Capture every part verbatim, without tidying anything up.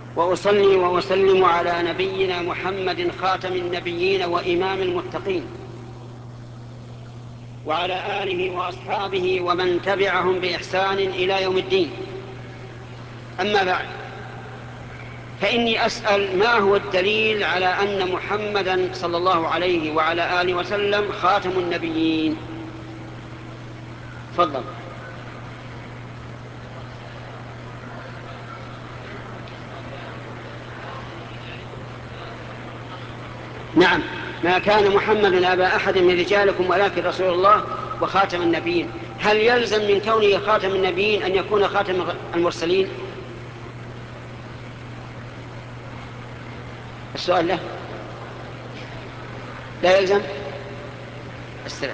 وأصلي وأسلم على نبينا محمد خاتم النبيين وإمام المتقين، وعلى آله وأصحابه ومن تبعهم بإحسان إلى يوم الدين. أما بعد، فإني أسأل ما هو الدليل على أن محمدا صلى الله عليه وعلى آله وسلم خاتم النبيين؟ تفضل. نعم، ما كان محمد أبا أحد من رجالكم ولكن رسول الله وخاتم النبيين. هل يلزم من كونه خاتم النبيين أن يكون خاتم المرسلين؟ السؤال له. لا يلزم. السلام.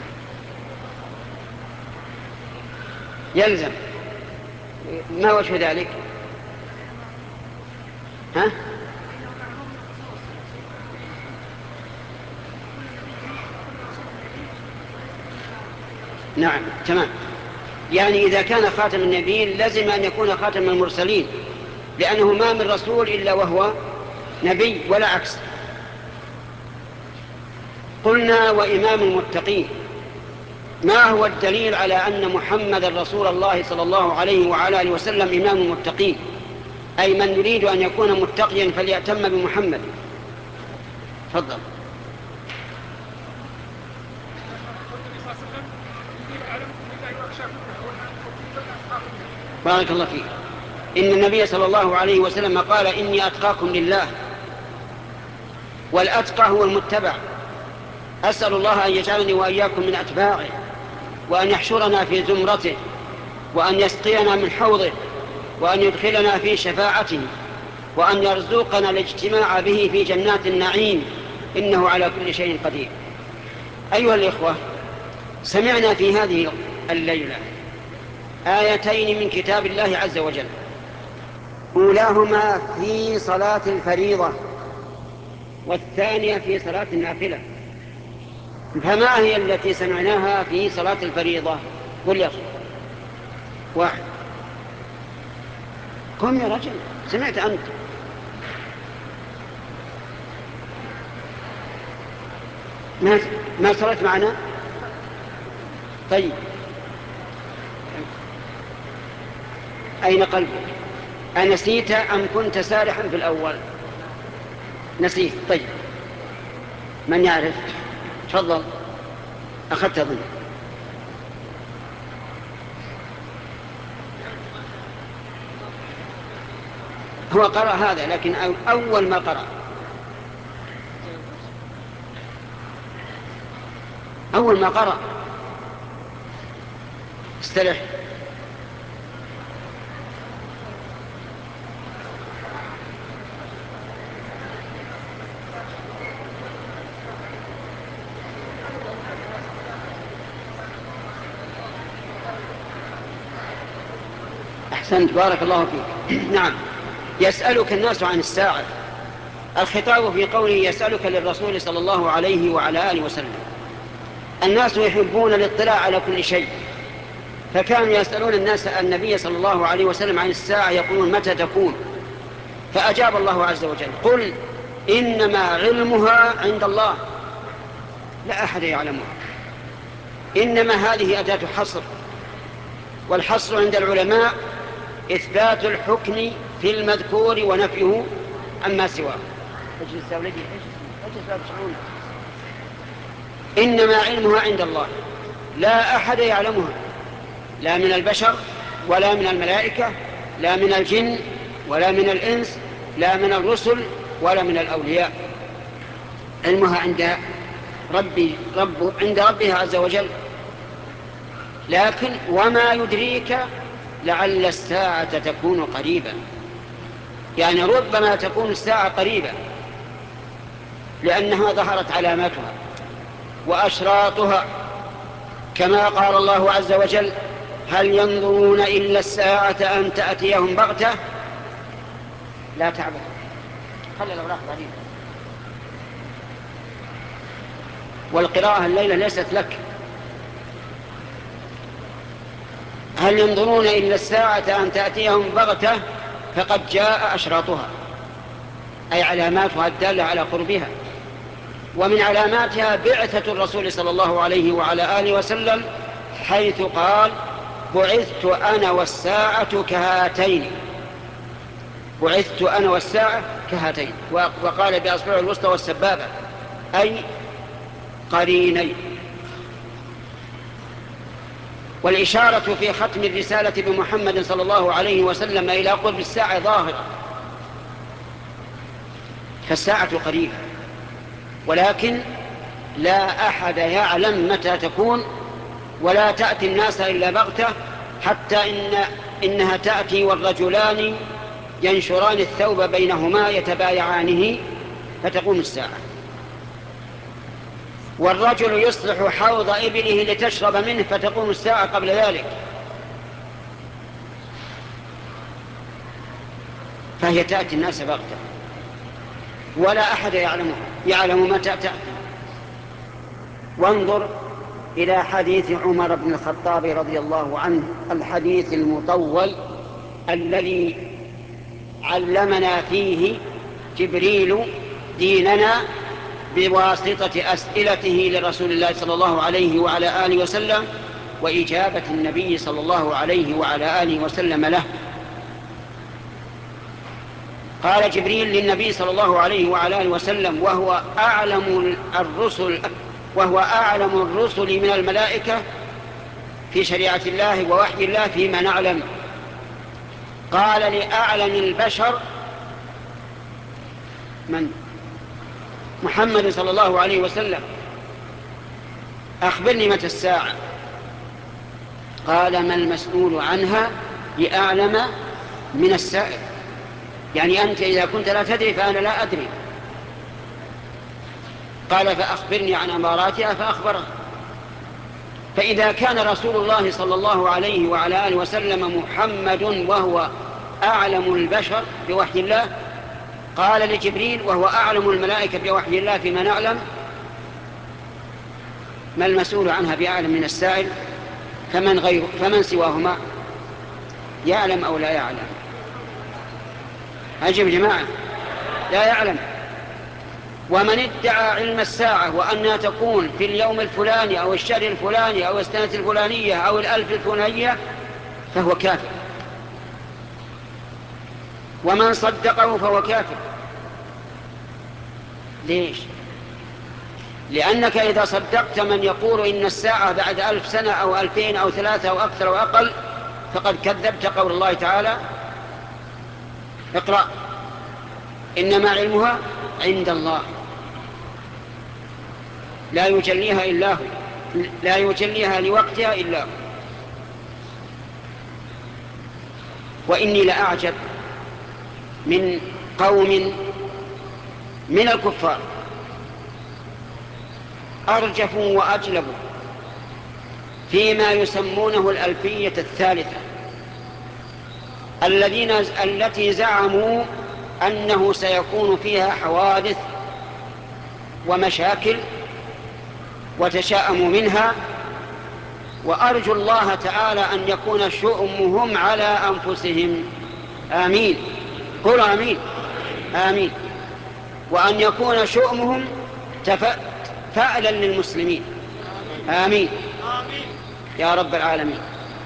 يلزم. ما وجه ذلك؟ ها؟ نعم، تمام. يعني إذا كان خاتم النبيين لازم أن يكون خاتم المرسلين، لأنه ما من رسول إلا وهو نبي ولا عكس. قلنا وإمام المتقين. ما هو الدليل على أن محمد رسول الله صلى الله عليه وعلى آله وسلم إمام المتقين؟ أي من يريد أن يكون متقيا فليأتم بمحمد. تفضل. بارك الله فيك. إن النبي صلى الله عليه وسلم قال: إني أتقاكم لله، والأتقى هو المتبع. أسأل الله أن يجعلني وإياكم من أتباعه، وأن يحشرنا في زمرته، وأن يسقينا من حوضه، وأن يدخلنا في شفاعته، وأن يرزقنا الاجتماع به في جنات النعيم، إنه على كل شيء قدير. أيها الإخوة، سمعنا في هذه الليلة آيتين من كتاب الله عز وجل، أولاهما في صلاة الفريضة والثانية في صلاة النافلة. فما هي التي سمعناها في صلاة الفريضة؟ قل يا واحد. قم يا رجل، سمعت أنت. ما ما صلت معنا؟ طيب، أين قلبك؟ أنسيت أم كنت سارحا في الأول؟ نسيت. طيب، من يعرف؟ تفضل. أخذت أظن. هو قرأ هذا، لكن أول ما قرأ أول ما قرأ استرح. أحسنت، بارك الله فيك. نعم، يسألك الناس عن الساعة. الخطاب في قوله يسألك للرسول صلى الله عليه وعلى آله وسلم. الناس يحبون الاطلاع على كل شيء، فكانوا يسألون الناس النبي صلى الله عليه وسلم عن الساعة، يقولون متى تكون؟ فأجاب الله عز وجل: قل إنما علمها عند الله لا أحد يعلمها. إنما هذه أداة حصر، والحصر عند العلماء إثبات الحكم في المذكور ونفيه عما سواه. إنما علمها عند الله لا أحد يعلمها، لا من البشر ولا من الملائكة، لا من الجن ولا من الإنس، لا من الرسل ولا من الأولياء. علمها عند ربي رب عند ربها عز وجل. لكن وما يدريك لعل الساعة تكون قريبا، يعني ربما تكون الساعة قريبة، لأنها ظهرت علاماتها وأشراطها، كما قال الله عز وجل: هل ينظرون إلا الساعة أن تأتيهم بغتة. لا تعبد، خلي الأوراق بعدين. والقراءة الليلة ليست لك. هل ينظرون إلا الساعة أن تأتيهم بغتة فقد جاء أشراطها. أي علاماتها الدالة على قربها. ومن علاماتها بعثة الرسول صلى الله عليه وعلى آله وسلم، حيث قال: بعثت أنا والساعة كهاتين. بعثت أنا والساعة كهاتين. وقال بأصبع الوسطى والسبابة، أي قرينين. والإشارة في ختم الرسالة بمحمد صلى الله عليه وسلم إلى قرب الساعة ظاهرة، فالساعة قريبة، ولكن لا أحد يعلم متى تكون، ولا تأتي الناس إلا بغتة، حتى إن إنها تأتي والرجلان ينشران الثوب بينهما يتبايعانه فتقوم الساعة، والرجل يصلح حوض إبله لتشرب منه فتقوم الساعة قبل ذلك. فهي تأتي الناس بغتة، ولا أحد يعلمها يعلم متى تأتي. وانظر إلى حديث عمر بن الخطاب رضي الله عنه، الحديث المطول الذي علمنا فيه جبريل ديننا بواسطة أسئلته لرسول الله صلى الله عليه وعلى آله وسلم، وإجابة النبي صلى الله عليه وعلى آله وسلم له. قال جبريل للنبي صلى الله عليه وعلى آله وسلم وهو أعلم الرسل وهو أعلم الرسل من الملائكة في شريعة الله ووحي الله فيما نعلم، قال لأعلم البشر من؟ محمد صلى الله عليه وسلم: أخبرني متى الساعة؟ قال: ما المسؤول عنها بأعلم من السائل. يعني أنت إذا كنت لا تدري فأنا لا أدري. قال: فأخبرني عن أماراتها، فأخبره. فإذا كان رسول الله صلى الله عليه وعلى آله وسلم محمد وهو أعلم البشر بوحي الله، قال لجبريل وهو أعلم الملائكة بوحي الله فيما نعلم: ما المسؤول عنها بأعلم من السائل؟ فمن, غير فمن سواهما يعلم أو لا يعلم؟ أجب جماعة، لا يعلم. ومن ادعى علم الساعة وأنها تكون في اليوم الفلاني أو الشهر الفلاني أو السنة الفلانية أو الألف الفلانية فهو كافر، ومن صدقه فهو كافر. ليش؟ لأنك إذا صدقت من يقول إن الساعة بعد ألف سنة أو ألفين أو ثلاثة أو أكثر أو أقل، فقد كذبت قول الله تعالى: اقرأ إنما علمها عند الله لا يجليها إلا هو، لا يجليها لوقتها إلا هو. وإني لأعجب من قوم من الكفار أرجفوا وأجلبوا فيما يسمونه الألفية الثالثة، الذين التي زعموا أنه سيكون فيها حوادث ومشاكل وتشاءموا منها، وأرجو الله تعالى أن يكون شؤمهم على أنفسهم. آمين، قولوا آمين. آمين. وأن يكون شؤمهم فألا للمسلمين. آمين يا رب العالمين.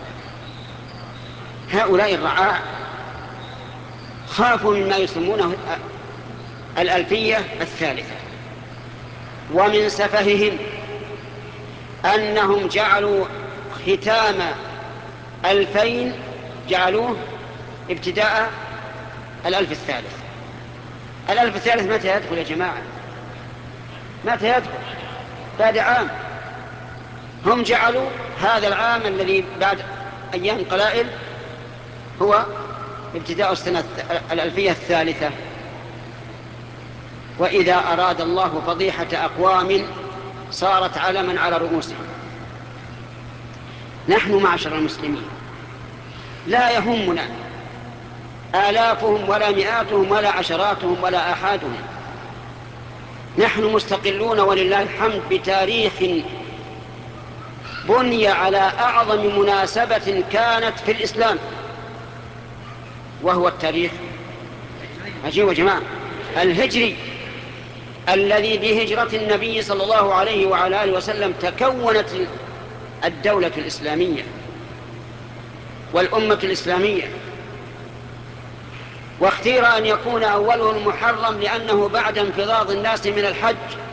هؤلاء الرعاع خافوا مما يسمونه الألفية الثالثة، ومن سفههم أنهم جعلوا ختام ألفين جعلوه ابتداء الألف الثالث. الألف الثالث متى يدخل يا جماعة؟ متى يدخل؟ بعد عام. هم جعلوا هذا العام الذي بعد أيام قلائل هو ابتداء السنة الألفية الثالثة. وإذا أراد الله فضيحة أقوام صارت علما على رؤوسهم. نحن معشر المسلمين لا يهمنا آلافهم ولا مئاتهم ولا عشراتهم ولا آحادهم، نحن مستقلون ولله الحمد بتاريخ بني على أعظم مناسبة كانت في الإسلام، وهو التاريخ. عجيب يا جماعة، الهجري الذي بهجرة النبي صلى الله عليه وعلى آله وسلم تكونت الدولة الإسلامية والأمة الإسلامية. واختير أن يكون أوله المحرم لأنه بعد انفضاض الناس من الحج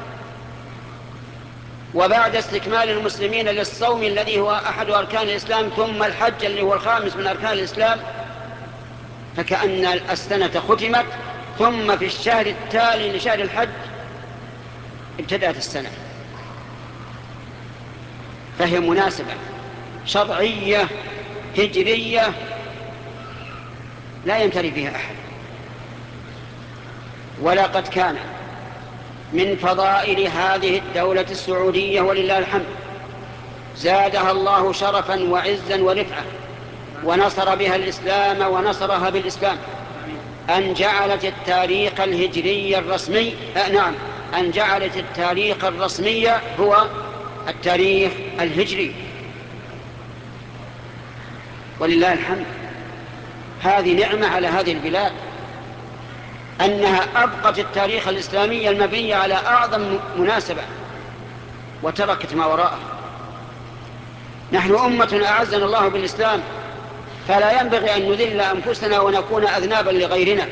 وبعد استكمال المسلمين للصوم الذي هو أحد أركان الإسلام ثم الحج الذي هو الخامس من أركان الإسلام، فكأن السنة ختمت ثم في الشهر التالي لشهر الحج ابتدأت السنة. فهي مناسبة شرعية هجرية لا يمتري فيها أحد. ولقد كان من فضائل هذه الدولة السعودية ولله الحمد زادها الله شرفا وعزا ورفعة ونصر بها الإسلام ونصرها بالإسلام أن جعلت التاريخ الهجري الرسمي آه نعم أن جعلت التاريخ الرسمي هو التاريخ الهجري ولله الحمد. هذه نعمة على هذه البلاد أنها أبقت التاريخ الإسلامي المبني على أعظم مناسبة وتركت ما وراءه. نحن أمة أعزنا الله بالإسلام فلا ينبغي أن نذل أنفسنا ونكون أذنابا لغيرنا.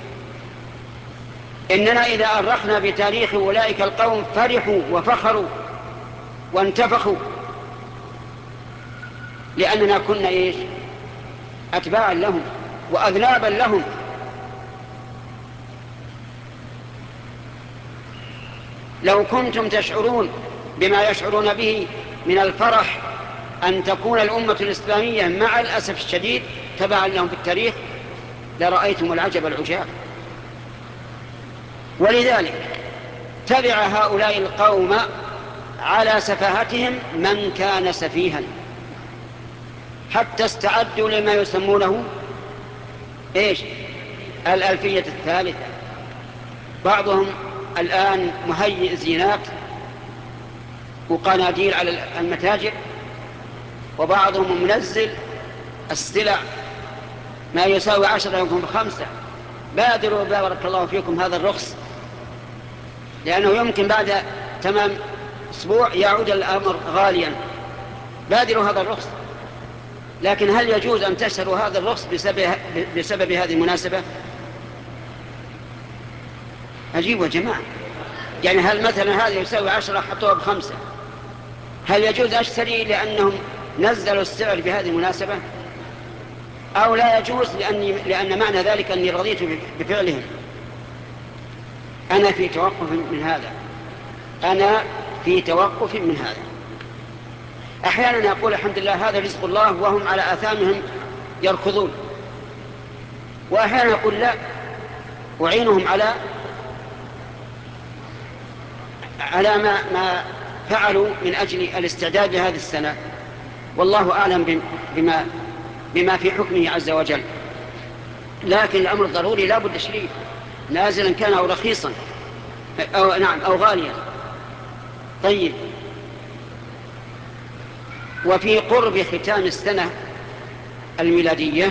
إننا إذا أرخنا بتاريخ أولئك القوم فرحوا وفخروا وانتفخوا لأننا كنا إيش؟ أتباعا لهم وأذنابا لهم. لو كنتم تشعرون بما يشعرون به من الفرح أن تكون الأمة الإسلامية مع الأسف الشديد تبعا لهم في التاريخ لرأيتم العجب العجاب. ولذلك تبع هؤلاء القوم على سفاهتهم من كان سفيها حتى استعدوا لما يسمونه إيش؟ الألفية الثالثة. بعضهم الآن مهيئ زينات وقناديل على المتاجر وبعضهم منزل السلع ما يساوي عشرة يكون بخمسة. بادروا بارك الله فيكم هذا الرخص لأنه يمكن بعد تمام أسبوع يعود الأمر غاليا. بادروا هذا الرخص. لكن هل يجوز أن تشتروا هذا الرخص بسبب, بسبب هذه المناسبة؟ أجيبوا يا جماعة. يعني هل مثلا هذا يساوي عشرة حطوها بخمسة، هل يجوز أشتري لأنهم نزلوا السعر بهذه المناسبة أو لا يجوز لأني لأن معنى ذلك أني رضيت بفعلهم؟ أنا في توقف من هذا أنا في توقف من هذا. أحيانا أقول الحمد لله هذا رزق الله وهم على آثامهم يركضون، وأحيانا أقول لا أعينهم على على ما, ما فعلوا من أجل الاستعداد لهذه السنة، والله أعلم بما, بما في حكمه عز وجل. لكن الأمر الضروري لا بد شريف نازلا كان أو رخيصا أو, نعم أو غاليا. طيب، وفي قرب ختام السنة الميلادية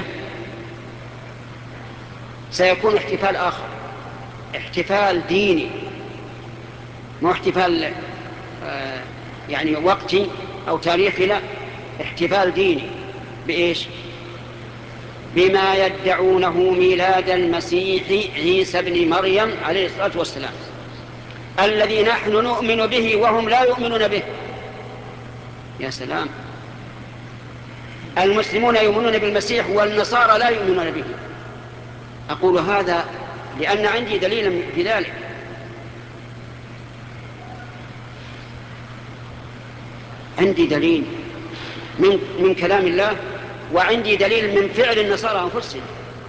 سيكون احتفال آخر، احتفال ديني، مو احتفال آه يعني وقتي أو تاريخي، لا، احتفال ديني. بإيش؟ بما يدعونه ميلاد المسيح عيسى بن مريم عليه الصلاة والسلام الذي نحن نؤمن به وهم لا يؤمنون به. يا سلام، المسلمون يؤمنون بالمسيح والنصارى لا يؤمنون به. أقول هذا لأن عندي دليل في ذلك. عندي دليل من, من كلام الله، وعندي دليل من فعل النصارى أنفسهم.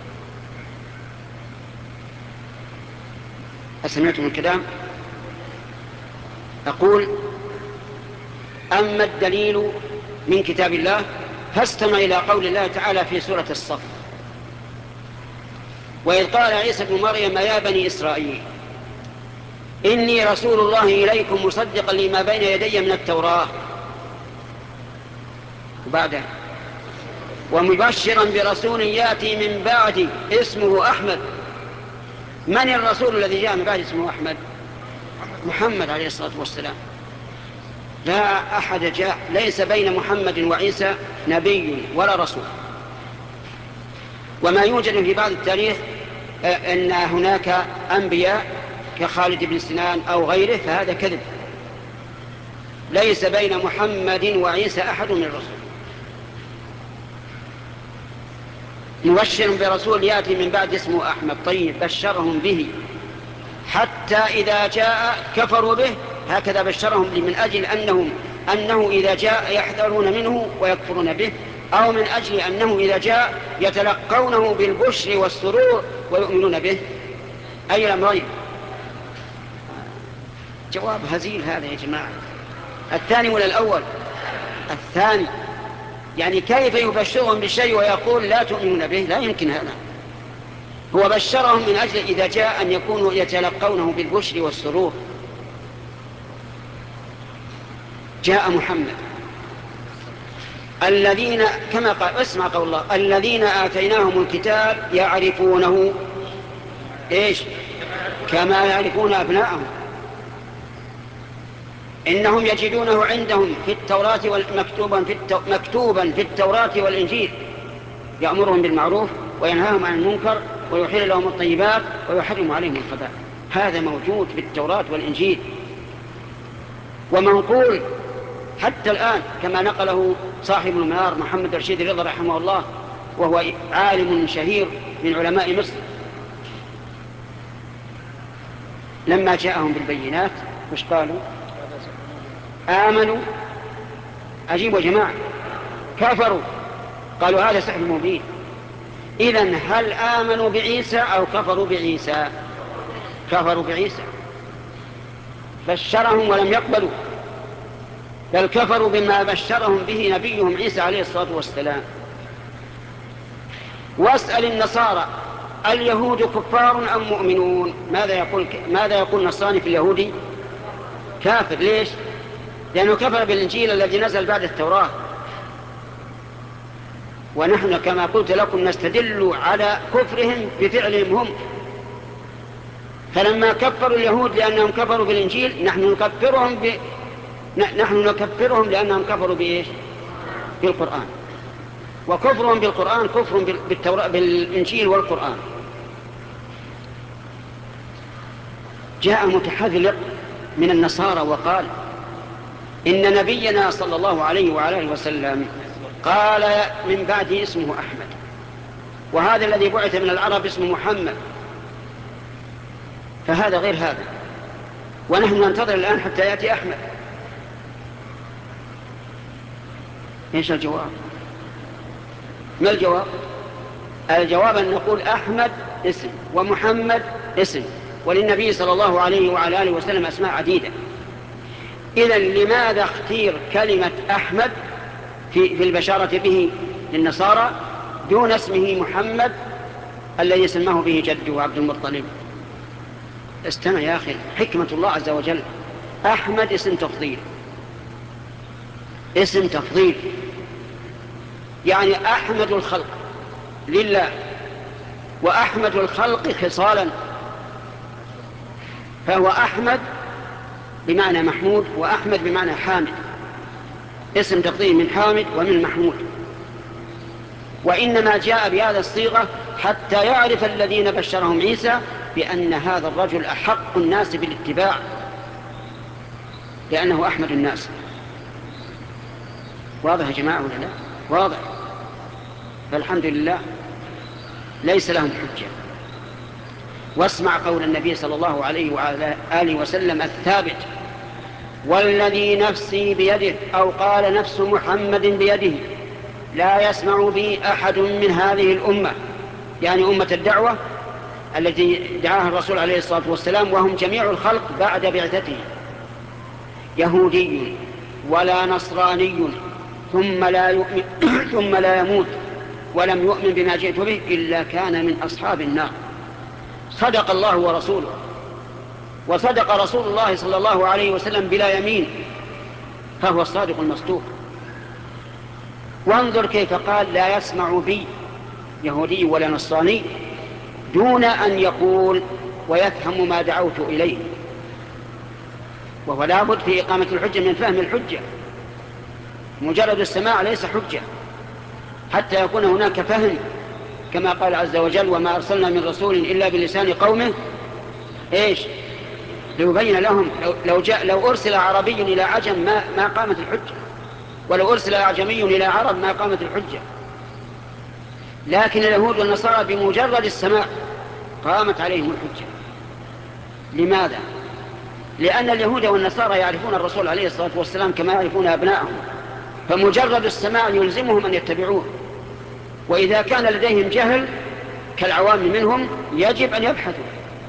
أسمعتم الكلام؟ أقول أما الدليل من كتاب الله فاستمع إلى قول الله تعالى في سورة الصف: وإذ قال عيسى بن مريم يا بني إسرائيل إني رسول الله إليكم مصدقا لما بين يدي من التوراة وبعده ومبشرا برسول يأتي من بعدي اسمه أحمد من الرسول الذي جاء من بعد اسمه أحمد؟ محمد عليه الصلاة والسلام. لا أحد جاء، ليس بين محمد وعيسى نبي ولا رسول. وما يوجد في بعض التاريخ أن هناك أنبياء كخالد بن سنان أو غيره، فهذا كذب. ليس بين محمد وعيسى أحد من الرسل. مبشر برسول يأتي من بعد اسمه أحمد. طيب، بشرهم به حتى إذا جاء كفروا به، هكذا بشرهم من أجل أنهم أنه إذا جاء يحذرون منه ويكفرون به، أو من أجل أنه إذا جاء يتلقونه بالبشر والسرور ويؤمنون به؟ أي الأمرين؟ جواب هزيل هذا يا جماعة. الثاني ولا الأول؟ الثاني. يعني كيف يبشرهم بالشيء ويقول لا تؤمنون به؟ لا يمكن هذا. هو بشرهم من أجل إذا جاء أن يكونوا يتلقونه بالبشر والسرور. جاء محمد الذين كما قال، اسمع قول الله: الذين آتيناهم الكتاب يعرفونه إيش؟ كما يعرفون أبناءهم. إنهم يجدونه عندهم في التوراة والمكتوبا في, التو... مكتوبا في التوراة والإنجيل، يأمرهم بالمعروف وينهاهم عن المنكر ويحل لهم الطيبات ويحرم عليهم الخبائث. هذا موجود في التوراة والإنجيل ومنقول حتى الآن، كما نقله صاحب المنار محمد رشيد رضا رحمه الله، وهو عالم شهير من علماء مصر. لما جاءهم بالبينات وش قالوا؟ آمنوا. أجيبوا يا جماعة. كفروا، قالوا هذا سحر مبين. إذن هل آمنوا بعيسى أو كفروا بعيسى؟ كفروا بعيسى. بشرهم ولم يقبلوا، بل كفروا بما بشرهم به نبيهم عيسى عليه الصلاة والسلام. واسأل النصارى: اليهود كفار أم مؤمنون؟ ماذا يقول ماذا يقول النصراني في اليهودي؟ كافر. ليش؟ لأنه كفر بالإنجيل الذي نزل بعد التوراة. ونحن كما قلت لكم نستدل على كفرهم بفعلهم هم. فلما كفروا اليهود لأنهم كفروا بالإنجيل، نحن نكفرهم ب... نحن نكفرهم لأنهم كفروا بإيش؟ بالقرآن. وكفرهم بالقرآن كفر بالتوراة بالإنجيل والقرآن. جاء متحذلق من النصارى وقال إن نبينا صلى الله عليه وعلى آله وسلم قال من بعد اسمه أحمد، وهذا الذي بعث من العرب اسمه محمد، فهذا غير هذا. ونحن ننتظر الآن حتى يأتي أحمد. إيش الجواب؟ ما الجواب؟ الجواب أن نقول أحمد اسم ومحمد اسم، وللنبي صلى الله عليه وعلى آله وسلم أسماء عديدة. إذن لماذا اختير كلمة أحمد في, في البشارة به للنصارى دون اسمه محمد الذي سماه به جده عبد المطلب؟ استمع يا أخي، حكمة الله عز وجل. أحمد اسم تفضيل، اسم تفضيل، يعني أحمد الخلق لله، وأحمد الخلق خصالا، فهو أحمد بمعنى محمود، وأحمد بمعنى حامد، اسم تفضيل من حامد ومن محمود. وإنما جاء بهذا الصيغة حتى يعرف الذين بشرهم عيسى بأن هذا الرجل أحق الناس بالاتباع، لأنه أحمد الناس. واضح يا جماعة ولا لا؟ واضح. فالحمد لله ليس لهم حجة. واسمع قول النبي صلى الله عليه وعلى آله وسلم الثابت: والذي نفسي بيده، أو قال نفس محمد بيده، لا يسمع بي أحد من هذه الأمة، يعني أمة الدعوة التي دعاها الرسول عليه الصلاة والسلام، وهم جميع الخلق بعد بعثته، يهودي ولا نصراني ثم لا يؤمن ثم لا يموت ولم يؤمن بما جئت به إلا كان من أصحاب النار. صدق الله ورسوله، وصدق رسول الله صلى الله عليه وسلم بلا يمين، فهو الصادق المصدوق. وانظر كيف قال: لا يسمع بي يهودي ولا نصراني، دون أن يقول ويفهم ما دعوت إليه. وهو لابد في إقامة الحجة من فهم الحجة، مجرد السماع ليس حجة حتى يكون هناك فهم، كما قال عز وجل: وما أرسلنا من رسول إلا بلسان قومه إيش ليبين لهم. لو, لو, جاء لو أرسل عربي إلى عجم ما, ما قامت الحجة، ولو أرسل أعجمي إلى عرب ما قامت الحجة. لكن اليهود والنصارى بمجرد السماع قامت عليهم الحجة. لماذا؟ لأن اليهود والنصارى يعرفون الرسول عليه الصلاة والسلام كما يعرفون أبنائهم، فمجرد السماع يلزمهم أن يتبعوه. وإذا كان لديهم جهل كالعوام منهم يجب أن يبحثوا،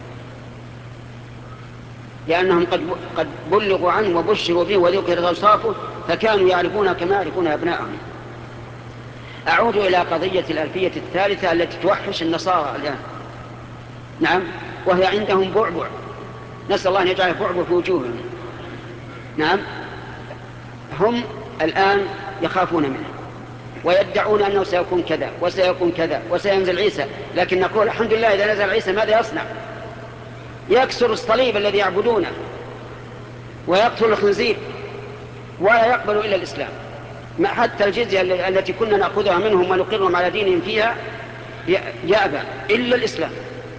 لأنهم قد قد بلغوا عنه وبشروا به وذكرت أوصافه، فكانوا يعرفون كما يعرفون أبنائهم. أعود إلى قضية الألفية الثالثة التي توحش النصارى الآن. نعم، وهي عندهم بعبع، نسأل الله أن يجعل بعبع في وجوههم. نعم، هم الآن يخافون منه ويدعون أنه سيكون كذا وسيكون كذا وسينزل عيسى، لكن نقول الحمد لله إذا نزل عيسى ماذا يصنع؟ يكسر الصليب الذي يعبدونه ويقتل الخنزير ولا يقبل إلا الإسلام. حتى الجزية التي كنا نأخذها منهم ونقرهم على دينهم فيها يأبى إلا الإسلام.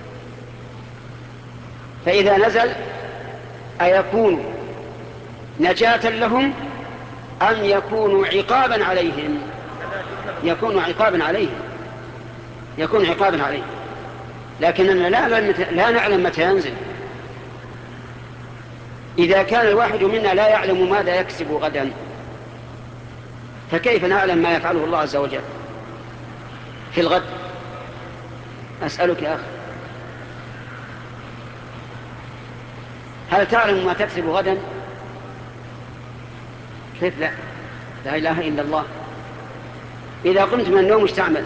فإذا نزل أيكون نجاة لهم أم يكون عقابا عليهم؟ يكون عقابا عليهم، يكون عقابا عليهم. لكننا لا نعلم متى ينزل. إذا كان الواحد منا لا يعلم ماذا يكسب غدا، فكيف نعلم ما يفعله الله عز وجل في الغد؟ أسألك يا أخي، هل تعلم ما تكسب غدا؟ كيف لا؟ لا إله إلا الله. إذا قمت من النوم استعمل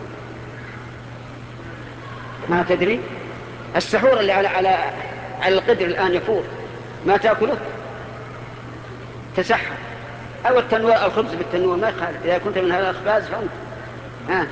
ما تدري. السحور اللي على على على القدر الآن يفور، ما تأكله تسحر. أو التنوير، الخبز بالتنوير ما يخالف، إذا كنت من هذا الأخباز فأنت ها.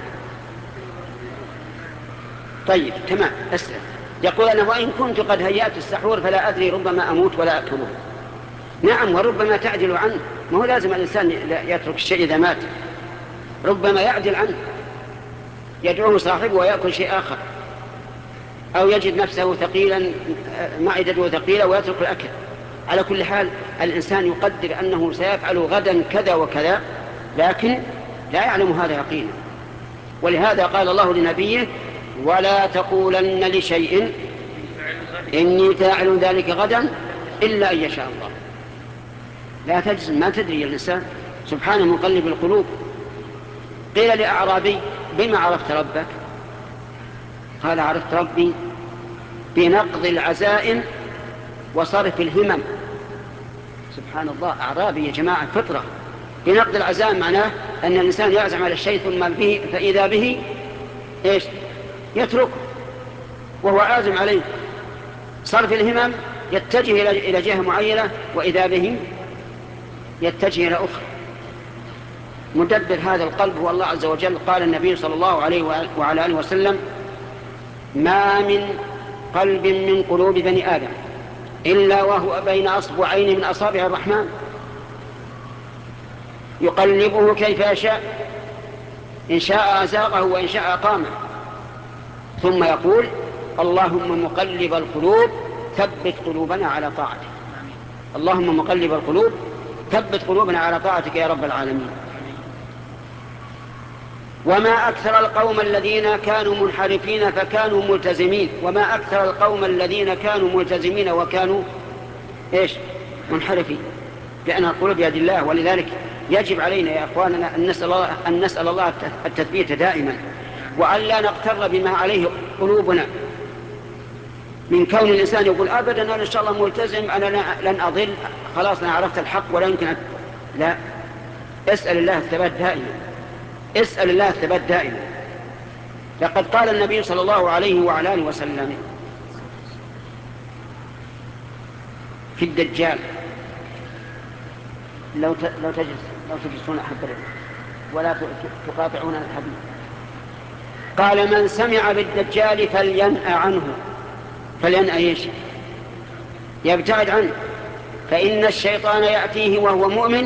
طيب تمام. أسلم. يقول أنا وإن كنت قد هيأت السحور فلا أدري ربما أموت ولا أكله. نعم، وربما تعدل عنه، ما هو لازم الإنسان يترك الشيء إذا مات، ربما يعدل عنه، يدعوه صاحبه ويأكل شيء آخر، أو يجد نفسه ثقيلا، معدته ثقيلة ويترك الأكل. على كل حال الإنسان يقدر أنه سيفعل غدا كذا وكذا، لكن لا يعلم هذا يقينا. ولهذا قال الله لنبيه: ولا تقولن لشيء إني فاعل ذلك غدا إلا أن يشاء الله. لا تجزم، ما تدري الإنسان، سبحانه مقلب القلوب. قيل لأعرابي: بما عرفت ربك؟ قال: عرفت ربي بنقض العزائم وصرف الهمم. سبحان الله، أعرابي يا جماعة فطرة. بنقض العزائم معناه أن الإنسان يعزم على الشيء ثم به فإذا به إيش يتركه وهو عازم عليه. صرف الهمم يتجه إلى جهة معينة وإذا به يتجه إلى أخرى. مدبر هذا القلب هو الله عز وجل. قال النبي صلى الله عليه وعلى آله وسلم: ما من قلب من قلوب بني آدم إلا وهو بين أصبعين من أصابع الرحمن يقلبه كيف يشاء، إن شاء أزاغه وإن شاء أقامه، ثم يقول: اللهم مقلب القلوب ثبت قلوبنا على طاعتك. اللهم مقلب القلوب ثبت قلوبنا على طاعتك يا رب العالمين. وما أكثر القوم الذين كانوا منحرفين فكانوا ملتزمين. وما أكثر القوم الذين كانوا ملتزمين وكانوا إيش منحرفين، لأن القلوب بيد الله. ولذلك يجب علينا يا أخواننا أن نسأل الله, أن نسأل الله التثبيت دائما، وأن لا نغتر بما عليه قلوبنا من كون الإنسان يقول أبدا أنا إن شاء الله ملتزم، أنا لن أضل، خلاص أنا عرفت الحق ولا يمكن أن... لا، اسأل الله الثبات دائما، اسأل الله الثبات دائما. لقد قال النبي صلى الله عليه وعلى آله وسلم في الدجال: لو لو تجلس لو تجلسون أحب ولا تقاطعون الحديث. قال: من سمع بالدجال فلينأ عنه فلينأ ايش؟ يبتعد عنه، فإن الشيطان يأتيه وهو مؤمن،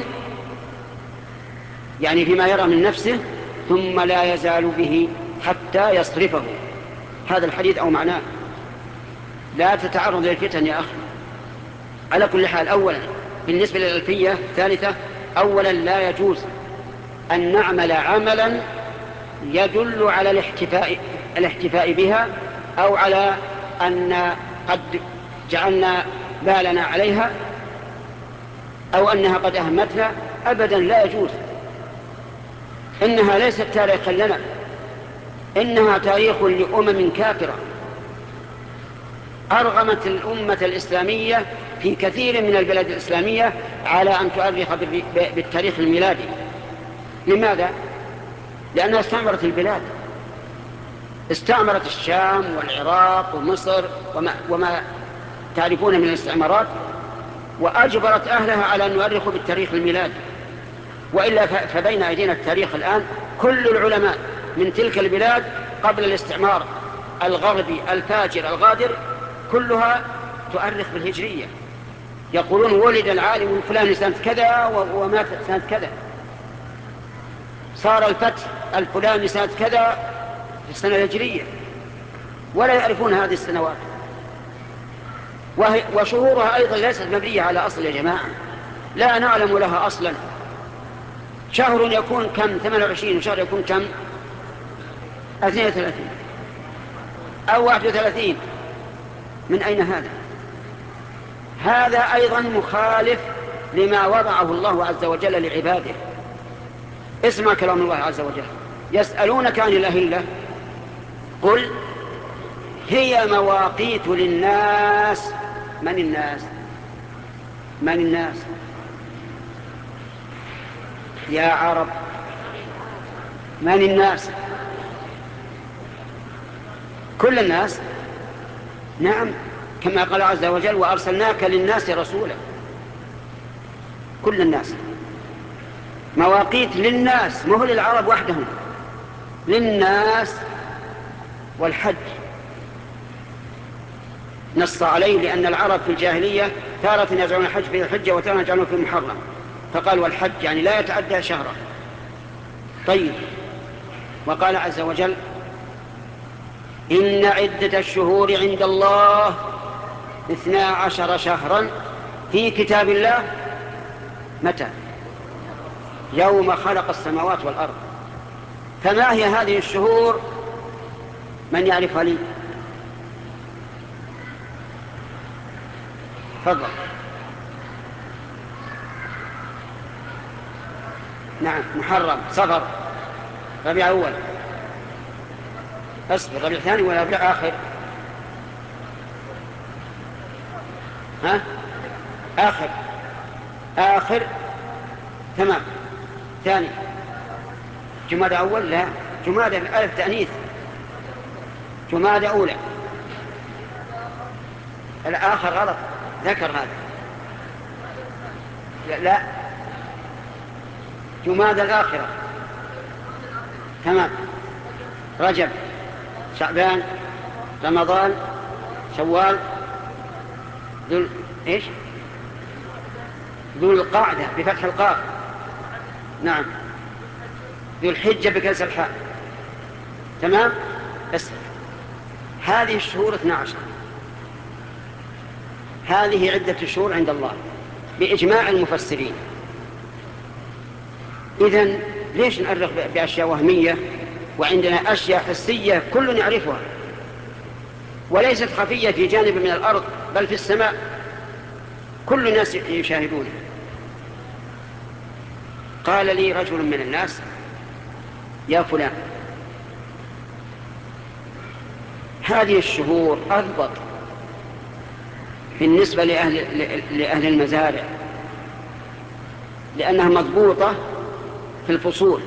يعني فيما يرى من نفسه، ثم لا يزال به حتى يصرفه. هذا الحديث أو معناه. لا تتعرض للفتن يا أخي. على كل حال، أولا بالنسبة للألفية الثالثة، أولا لا يجوز أن نعمل عملا يدل على الاحتفاء, الاحتفاء بها، أو على أن قد جعلنا بالنا عليها، أو أنها قد أهمتنا. أبدا لا يجوز. إنها ليست تاريخا لنا، إنها تاريخ لأمم كافرة أرغمت الأمة الإسلامية في كثير من البلاد الإسلامية على أن تؤرخ بالتاريخ الميلادي. لماذا؟ لأنها استعمرت البلاد، استعمرت الشام والعراق ومصر وما, وما تعرفون من الاستعمارات، وأجبرت أهلها على أن يؤرخوا بالتاريخ الميلادي. وإلا فبين أيدينا التاريخ الآن، كل العلماء من تلك البلاد قبل الاستعمار الغربي الفاجر الغادر كلها تؤرخ بالهجرية. يقولون ولد العالم الفلاني سنة كذا ومات سنة كذا، صار الفتح الفلاني سنة كذا في السنة الهجرية، ولا يعرفون هذه السنوات. وشهورها أيضا ليست مبنية على أصل يا جماعة، لا نعلم لها أصلا. شهر يكون كم؟ ثمانية وعشرين، وشهر يكون كم؟ اثنين وثلاثين أو واحد وثلاثين. من أين هذا؟ هذا أيضا مخالف لما وضعه الله عز وجل لعباده. اسمع كلام الله عز وجل: يسألونك عن الأهلة قل هي مواقيت للناس. من الناس؟ من الناس يا عرب؟ من الناس؟ كل الناس. نعم، كما قال عز وجل: وأرسلناك للناس رسولا. كل الناس. مواقيت للناس، ما هو للعرب وحدهم، للناس. والحج نص عليه، لأن العرب في الجاهلية تارة يجعلون الحج في الحجة وتارة يجعلون في المحرم، فقال والحج يعني لا يتعدى شهرا. طيب، وقال عز وجل: إن عدة الشهور عند الله اثنا عشر شهرا في كتاب الله. متى؟ يوم خلق السماوات والأرض. فما هي هذه الشهور؟ من يعرفها لي؟ تفضل. نعم، محرم، صفر، ربيع أول، أصبر، ربيع ثاني ولا ربيع آخر؟ ها؟ آخر. آخر، تمام. ثاني جمادى أول، لا، جمادى ألف تأنيث، جمادى أولى. الآخر غلط، ذكر هذا. لا, لا. جمادى الآخرة، تمام. رجب، شعبان، رمضان، شوال، ذو ايش؟ ذو القعدة بفتح القاف، نعم. ذو الحجة بكسر الحاء، تمام. بس هذه الشهور اثنا عشر، هذه عدة الشهور عند الله بإجماع المفسرين. إذن ليش نأرخ بأشياء وهمية وعندنا أشياء حسية كل يعرفها، وليست خفية في جانب من الأرض بل في السماء كل الناس يشاهدونها. قال لي رجل من الناس: يا فلان، هذه الشهور أضبط بالنسبة لأهل, لأهل المزارع، لأنها مضبوطة في الفصول.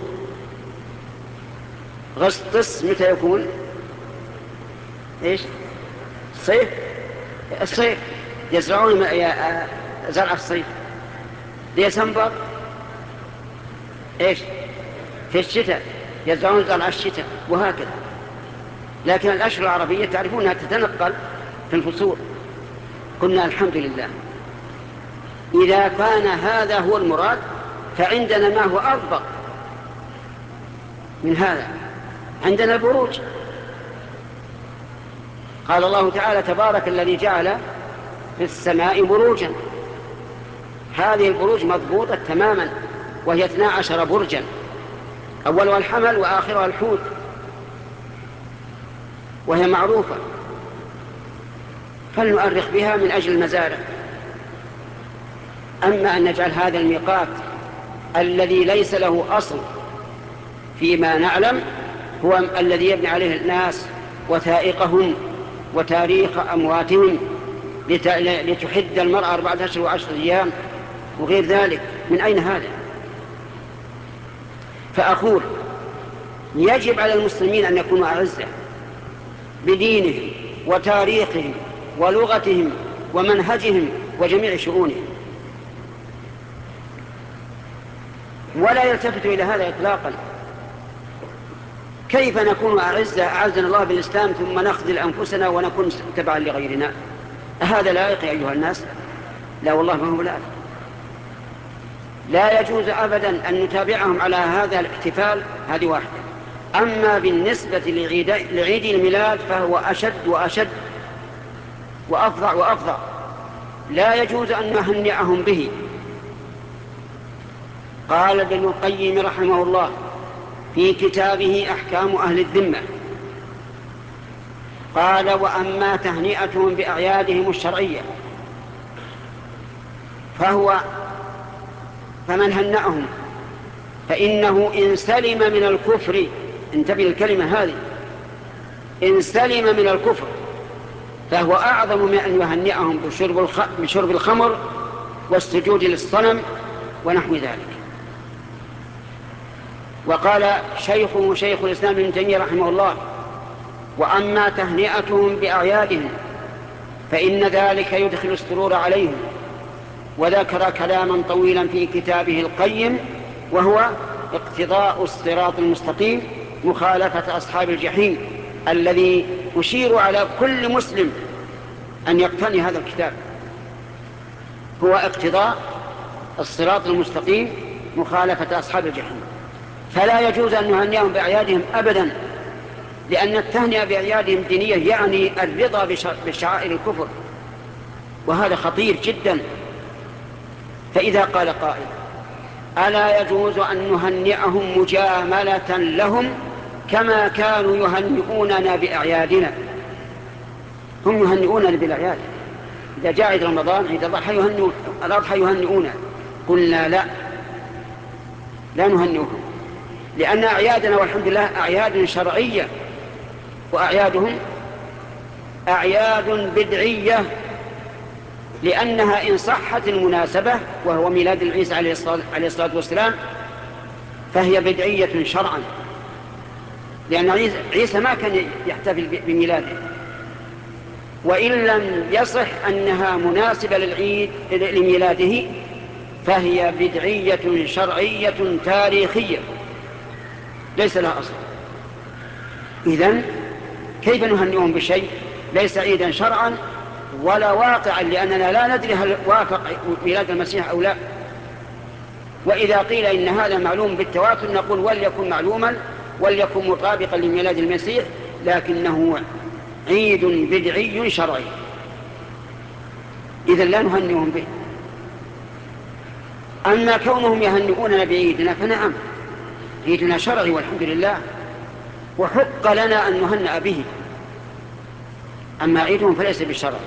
غسطس متى يكون؟ إيش؟ الصيف. الصيف يزرعون زرع الصيف. ديسمبر إيش؟ في الشتاء يزرعون زرع الشتاء، وهكذا. لكن الأشهر العربية تعرفونها تتنقل في الفصول. قلنا الحمد لله، إذا كان هذا هو المراد فعندنا ما هو أضبط من هذا، عندنا البروج. قال الله تعالى: تبارك الذي جعل في السماء بروجا. هذه البروج مضبوطة تماما، وهي اثنا عشر برجا، أولها الحمل وآخرها الحوت، وهي معروفة، فلنؤرخ بها من أجل المزارع. أما أن نجعل هذا الميقات الذي ليس له أصل فيما نعلم هو الذي يبني عليه الناس وثائقهم وتاريخ أمواتهم لتحد المرأة أربعة أشهر وعشر أيام وغير ذلك، من أين هذا؟ فأقول يجب على المسلمين أن يكونوا أعزة بدينهم وتاريخهم ولغتهم ومنهجهم وجميع شؤونهم، ولا يلتفتوا إلى هذا إطلاقا. كيف نكون أعزة أعزنا الله بالإسلام ثم نخذل أنفسنا ونكون تبعا لغيرنا؟ هذا لائق يا أيها الناس؟ لا والله ما هو لائق. لا يجوز أبدا أن نتابعهم على هذا الاحتفال، هذه واحدة. أما بالنسبة لعيد, لعيد الميلاد فهو أشد وأشد وأفظع وأفظع، لا يجوز أن نهنئهم به. قال ابن القيم رحمه الله في كتابه أحكام أهل الذمة، قال: وأما تهنئتهم بأعيادهم الشرعية فهو فمن هنأهم فإنه إن سلم من الكفر، انتبه الكلمة هذه، إن سلم من الكفر فهو أعظم من أن يهنئهم بشرب, الخ... بشرب الخمر والسجود للصنم ونحو ذلك. وقال شيخه شيخ الإسلام ابن تيمية رحمه الله: وأما تهنئتهم بأعيادهم فإن ذلك يدخل السرور عليهم. وذكر كلاما طويلا في كتابه القيم، وهو اقتضاء الصراط المستقيم مخالفة أصحاب الجحيم، الذي أشير على كل مسلم أن يقتني هذا الكتاب، هو اقتضاء الصراط المستقيم مخالفة أصحاب الجحيم. فلا يجوز أن نهنئهم بأعيادهم أبدا، لأن التهنئة بأعيادهم دينية يعني الرضا بشعائر الكفر، وهذا خطير جدا. فإذا قال قائل: ألا يجوز أن نهنئهم مجاملة لهم كما كانوا يهنئوننا بأعيادنا؟ هم يهنئوننا بالأعياد، إذا جاء عيد رمضان عيد الأضحى يهنئونا. قلنا لا، لا نهنئهم، لأن أعيادنا والحمد لله أعياد شرعية، وأعيادهم أعياد بدعية، لأنها إن صحت المناسبة وهو ميلاد العيسى عليه الصلاة والسلام فهي بدعية شرعا، لأن عيسى ما كان يحتفل بميلاده. وإن لم يصح أنها مناسبة للعيد لميلاده فهي بدعية شرعية تاريخية ليس لها أصل. إذن كيف نهنئهم بشيء ليس عيدا شرعا ولا واقعا، لأننا لا ندري هل وافق ميلاد المسيح أو لا؟ وإذا قيل إن هذا معلوم بالتواتر نقول وليكن معلوما وليكن مطابقا لميلاد المسيح، لكنه عيد بدعي شرعي، إذن لا نهنئهم به. أما كونهم يهنئوننا بعيدنا فنعم، عيدنا شرعي والحمد لله، وحق لنا أن نهنأ به. أما عيدهم فليس بالشرع.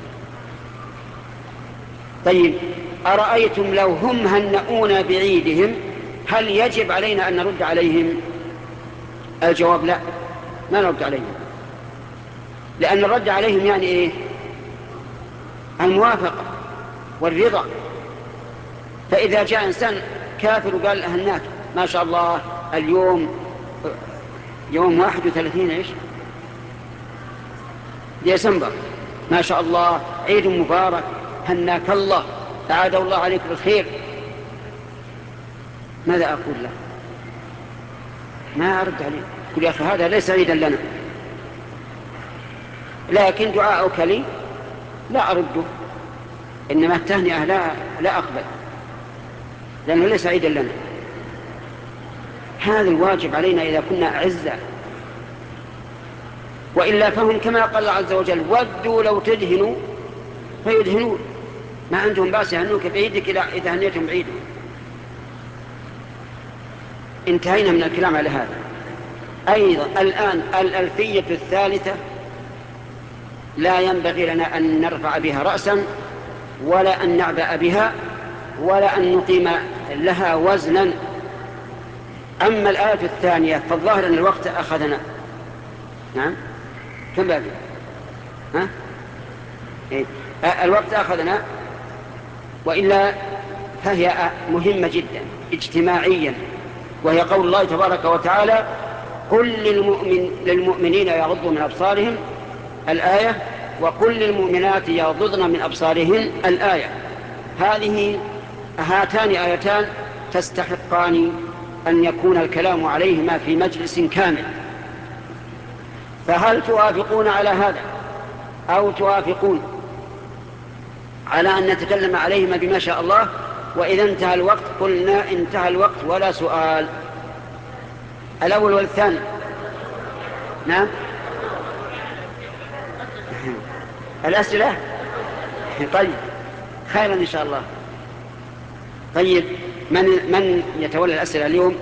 طيب، أرأيتم لو هم هنؤونا بعيدهم هل يجب علينا أن نرد عليهم؟ الجواب لا، ما نرد عليهم، لأن الرد عليهم يعني إيه؟ الموافقة والرضا. فإذا جاء إنسان كافر وقال هناك ما شاء الله اليوم يوم واحد وثلاثين إيش ديسمبر، ما شاء الله عيد مبارك، هناك الله، أعاد الله عليك بالخير، ماذا أقول له؟ ما أرد عليه، قل يا أخي هذا ليس عيدا لنا، لكن دعاءك لي لا أرده، إنما التهنئة لا, لا أقبل، لأنه ليس عيدا لنا. هذا الواجب علينا إذا كنا أعزة، وإلا فهم كما قال الله عز وجل ودوا لو تدهنوا فيدهنون، ما عندهم باس يهنوك بعيدك إذا هنيتهم بعيدهم. انتهينا من الكلام على هذا. أيضا الآن الألفية الثالثة لا ينبغي لنا أن نرفع بها رأسا ولا أن نعبأ بها ولا أن نقيم لها وزنا. أما الآية الثانية فالظاهر أن الوقت أخذنا. نعم كم باقي؟ ها؟ إيه؟ الوقت أخذنا، وإلا فهي مهمة جدا اجتماعيا، وهي قول الله تبارك وتعالى قل للمؤمن للمؤمنين يغضوا من أبصارهم الآية، وقل للمؤمنات يغضضن من أبصارهن الآية. هذه هاتان آيتان تستحقان أن يكون الكلام عليهما في مجلس كامل. فهل توافقون على هذا أو توافقون على أن نتكلم عليهما بما شاء الله؟ وإذا انتهى الوقت قلنا انتهى الوقت ولا سؤال. الأول والثاني. نعم الأسئلة. طيب خيرا إن شاء الله. طيب من من يتولى الأسئلة اليوم؟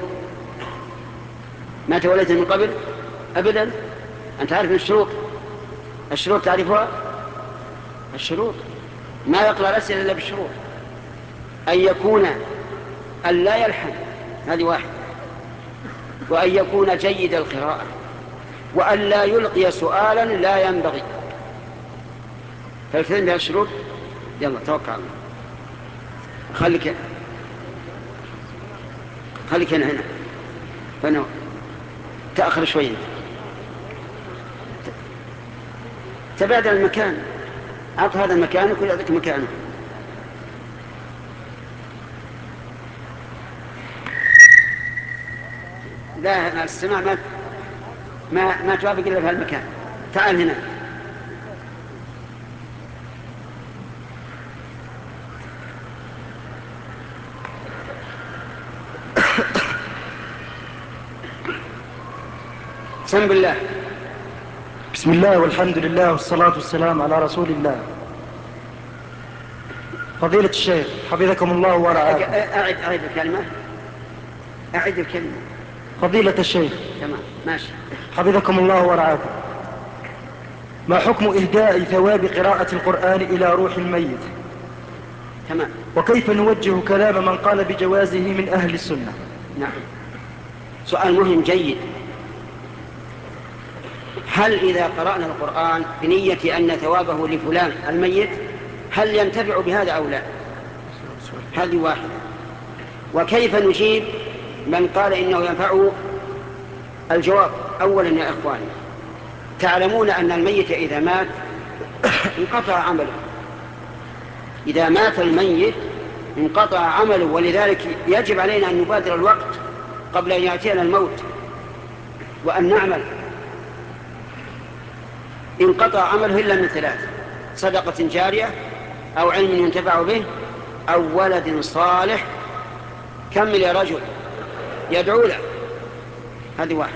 ما توليت من قبل أبدا؟ أنت عارف الشروط؟ الشروط تعرفها؟ الشروط ما يقرأ الأسئلة إلا بالشروط. أن يكون أن لا يلحن، هذه واحدة، وأن يكون جيد القراءة، وأن لا يلقي سؤالا لا ينبغي. فالتزم بها الشروط. يلا توقع الله. خليك خليك هنا هنا هنا تأخر شوية، تبادل المكان. أعط هذا المكان وكل يعطيك مكانه. لا السماع ما ما, ما توافق إلا في هالمكان. تعال هنا. سم بالله. بسم الله والحمد لله والصلاة والسلام على رسول الله. فضيلة الشيخ حفظكم الله ورعاكم. أعد أعد الكلمة. أعد الكلمة. فضيلة الشيخ. تمام ماشي. حفظكم الله ورعاكم. ما حكم إهداء ثواب قراءة القرآن إلى روح الميت؟ تمام. وكيف نوجه كلام من قال بجوازه من أهل السنة؟ نعم سؤال مهم جيد. هل إذا قرأنا القرآن بنية أن ثوابه لفلان الميت هل ينتفع بهذا أو لا؟ هذه واحدة. وكيف نجيب من قال إنه ينفعه؟ الجواب أولا يا إخواني، تعلمون أن الميت إذا مات انقطع عمله. إذا مات الميت انقطع عمله، ولذلك يجب علينا أن نبادر الوقت قبل أن يأتينا الموت وأن نعمل. انقطع عمله إلا من ثلاث: صدقة جارية، أو علم ينتفع به، أو ولد صالح. كمل يا رجل يدعو له. هذه واحد.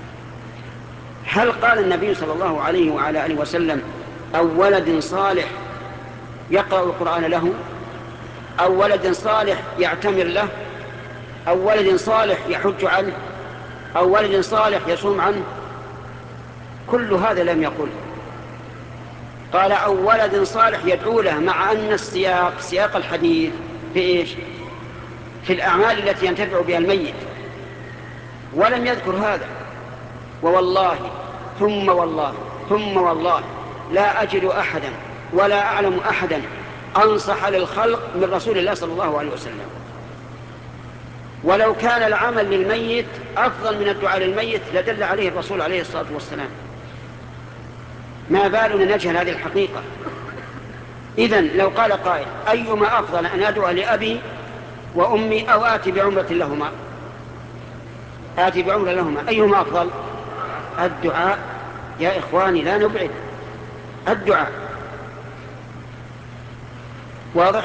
هل قال النبي صلى الله عليه وعلى آله وسلم أو ولد صالح يقرأ القرآن له، أو ولد صالح يعتمر له، أو ولد صالح يحج عنه، أو ولد صالح يصوم عنه؟ كل هذا لم يقل. قال أو ولد صالح يدعو له، مع أن السياق سياق الحديث في إيش؟ في الأعمال التي ينتفع بها الميت، ولم يذكر هذا. ووالله ثم والله ثم والله لا أجد أحدا ولا أعلم أحدا أنصح للخلق من رسول الله صلى الله عليه وسلم. ولو كان العمل للميت أفضل من الدعاء للميت لدل عليه الرسول عليه الصلاة والسلام. ما بالنا نجهل هذه الحقيقة؟ إذن لو قال قائل أيما أفضل أن أدعو لأبي وأمي أو آتي بعمرة لهما، آتي بعمرة لهما، أيهما أفضل؟ الدعاء يا إخواني لا نبعد. الدعاء. واضح؟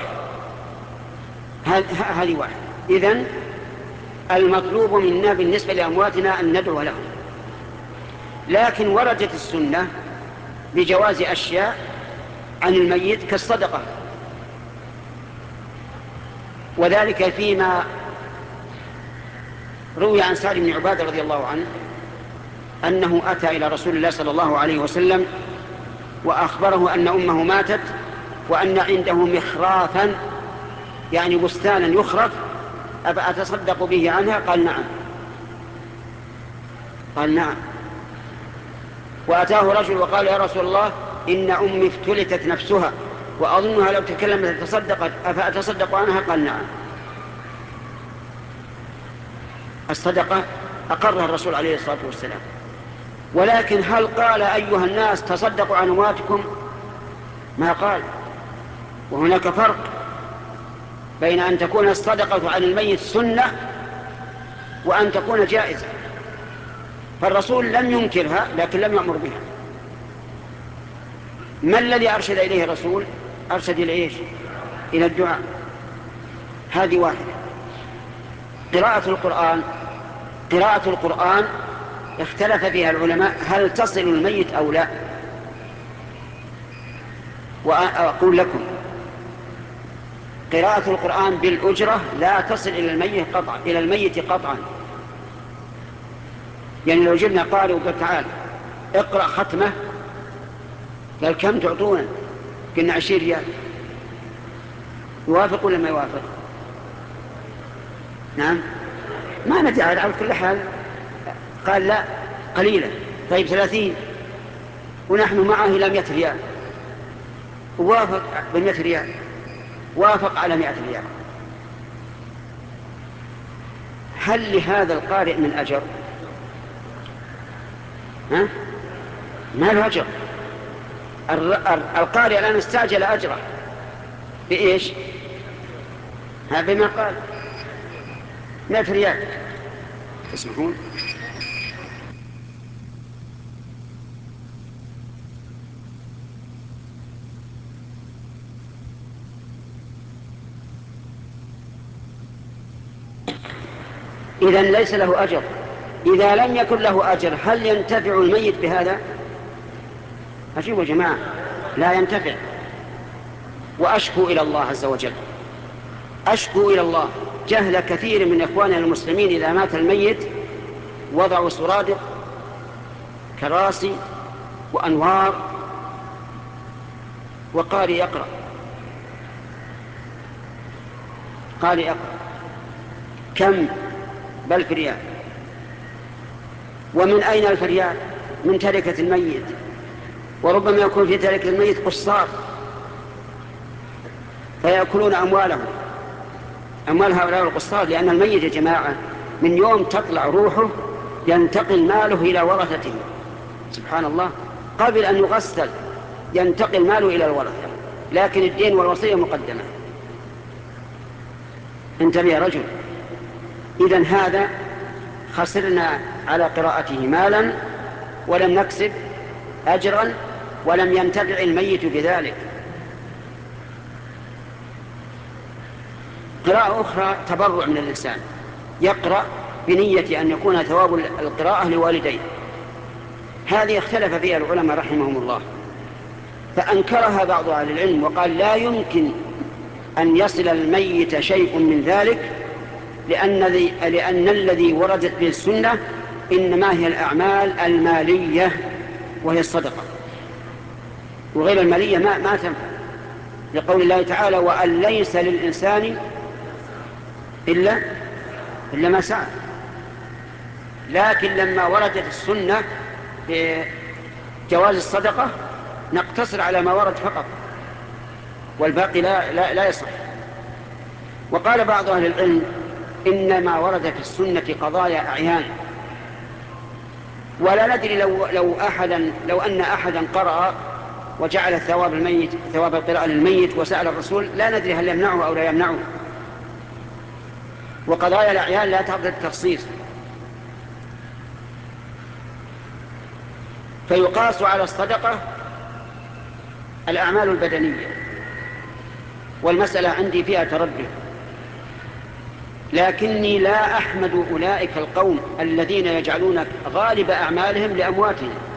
هذه واحد. إذن المطلوب منا بالنسبة لأمواتنا أن ندعو لهم، لكن وردت السنة بجواز أشياء عن الميت كالصدقة، وذلك فيما روي عن سعد بن عبادة رضي الله عنه أنه أتى إلى رسول الله صلى الله عليه وسلم وأخبره أن أمه ماتت وأن عنده مخرافا، يعني بستانا يخرف، أتصدق به عنها؟ قال نعم. قال نعم. وأتاه رجل وقال يا رسول الله إن أمي افتلتت نفسها وأظنها لو تكلمت تصدقت، أفأتصدق عنها؟ قال نعم. الصدقة أقرها الرسول عليه الصلاة والسلام. ولكن هل قال أيها الناس تصدقوا عن أمواتكم؟ ما قال. وهناك فرق بين أن تكون الصدقة عن الميت سنة وأن تكون جائزة. فالرسول لم ينكرها لكن لم يأمر بها. ما الذي أرشد إليه الرسول؟ أرشد إلى إيش؟ إلى الدعاء. هذه واحدة. قراءة القرآن قراءة القرآن اختلف فيها العلماء هل تصل الميت أو لا. وأقول لكم قراءة القرآن بالأجرة لا تصل إلى الميت قطعا إلى الميت قطعا. يعني لو جبنا قارئ وقال تعال اقرأ ختمة، قال كم تعطونا؟ قلنا عشرين ريال، يوافق ولا ما يوافق؟ نعم، ما ندري على كل حال. قال لا قليلة. طيب ثلاثين ونحن معه إلى مئة ريال، ووافق بمئة ريال، وافق على مئة ريال. هل لهذا القارئ من أجر؟ ها؟ ما له أجر. القارئ الآن استعجل أجره بإيش؟ ها بما قال مئة ريال. تسمحون؟ إذن ليس له أجر. إذا لم يكن له أجر هل ينتفع الميت بهذا؟ أجيبوا يا جماعة، لا ينتفع. وأشكو إلى الله عز وجل، أشكو إلى الله جهل كثير من إخواننا المسلمين. إذا مات الميت وضعوا سرادق كراسي وأنوار وقارئ يقرأ، قارئ يقرأ. كم؟ بل في ريال. ومن أين الفريال؟ من تركة الميت. وربما يكون في تركة الميت قصار فيأكلون أموالهم، أموال هؤلاء القصار. لأن الميت يا جماعة من يوم تطلع روحه ينتقل ماله إلى ورثته. سبحان الله، قبل أن يغسل ينتقل ماله إلى الورثة، لكن الدين والوصية مقدمة. انتبه يا رجل. إذن هذا خسرنا على قراءته مالا ولم نكسب أجرا ولم ينتفع الميت بذلك. قراءة أخرى تبرع من الإنسان، يقرأ بنية أن يكون ثواب القراءة لوالديه. هذه اختلف فيها العلماء رحمهم الله، فأنكرها بعض أهل العلم وقال لا يمكن أن يصل الميت شيء من ذلك، لأن, لأن الذي وردت به السنة إنما هي الأعمال المالية وهي الصدقة، وغير المالية ما, ما تنفع، لقول الله تعالى وأن ليس للإنسان إلا, إلا ما سعى. لكن لما وردت السنة بجواز الصدقة نقتصر على ما ورد فقط، والباقي لا, لا, لا يصح. وقال بعض أهل العلم إنما ورد في السنة قضايا أعيان، ولا ندري لو, لو, أحدا لو أن أحدا قرأ وجعل ثواب الميت ثواب القراءة للميت وسأل الرسول لا ندري هل يمنعه أو لا يمنعه. وقضايا الأعيان لا تقدر التخصيص، فيقاس على الصدقة الأعمال البدنية، والمسألة عندي فيها تردد، لكني لا أحمد أولئك القوم الذين يجعلون غالب أعمالهم لأمواتهم.